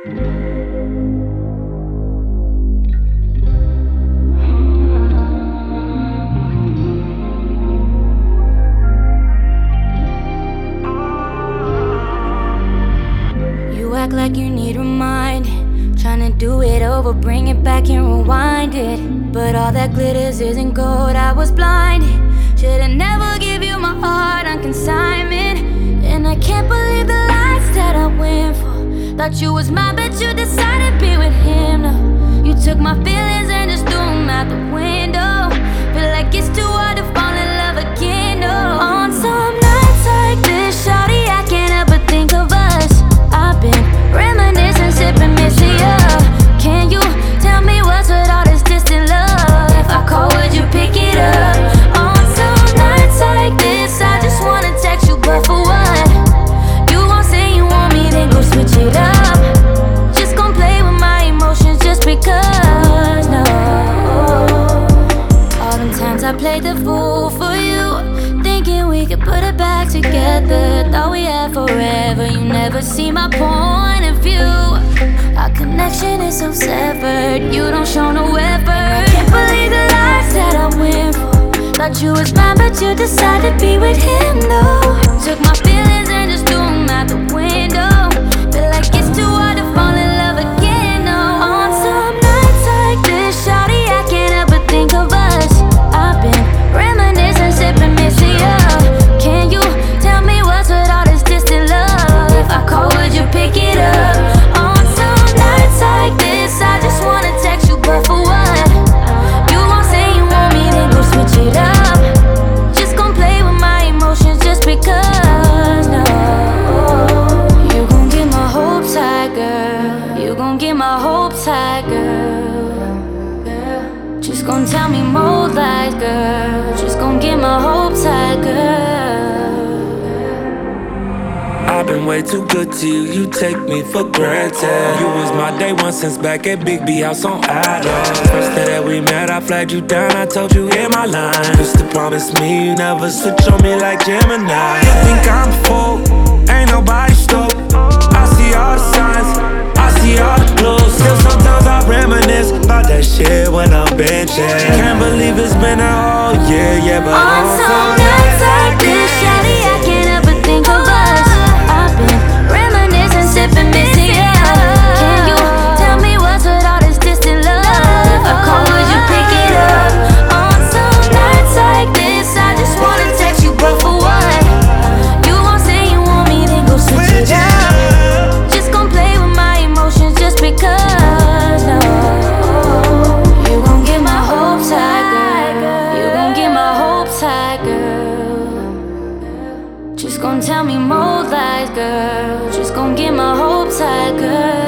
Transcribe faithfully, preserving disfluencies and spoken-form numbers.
You act like you need reminding, trying to do it over, bring it back and rewind it. But all that glitters isn't gold, I was blinded. Should've never give you my heart on consignment. And I can't believe the lies that I went for. Thought you was mine, but you decided to be with him. No, you took my feelings and just threw them out the window. Feel like it's too hard to fall in love again, no. On some nights like this, shawty, I can't help but think of us. I've been reminiscing, sipping Missy up. Can you tell me what's with all this distant love? If I call, would you pick it up? On some nights like this, I just wanna text you, but for what? You gon' say you want me, then go switch it up. Just gon' play with my emotions just because, no. All them times I played the fool for you, thinking we could put it back together. Thought we had forever, you never see my point of view. Our connection is so severed, you don't show no effort. And I can't believe the lies that I went for. Thought you was mine, but you decided to be with him, no. Took my feelings and just threw them out the window. Feel like it's too hard to fall in love again, no. On some nights like this, shawty, I can't help but think of us. I've been reminiscing, sipping Missy up. Can you tell me what's with all this distant love? If I call, would you pick it up? On some nights like this, I just wanna text you, but for what? You gon' say you want me, then go switch it up. Just gon' play with my emotions just because, no. You gon' get my hopes high, girl. You gon' get my hopes high, girl. Just gon' tell me more lies, girl. Just gon' get my hopes high, girl. I've been way too good to you, you take me for granted. You was my day one since back at Big B House on Adams. First day that we met, I flagged you down, I told you hit my line. Used to promise me you never switch on me like Gemini. You think I'm full, ain't nobody stoked. I see all the signs, I see all the clues. Still sometimes I reminisce about that shit when I'm benching. Can't believe it's been a whole year, yeah, but on some nights like this, shawty, I can't help but think of us. I've been reminiscing, sipping Missy up. Can you tell me what's with all this distant love? If I call, would you pick it up? On some nights like this, I just wanna text you, but for what? You gon' say you want me, then go switch it up. Just gon' play with my emotions just because, no. You gon' get my hopes high, girl. You gon' get my hopes high, girl. Just gon' tell me more lies, girl. Just gon' get my hopes high, girl.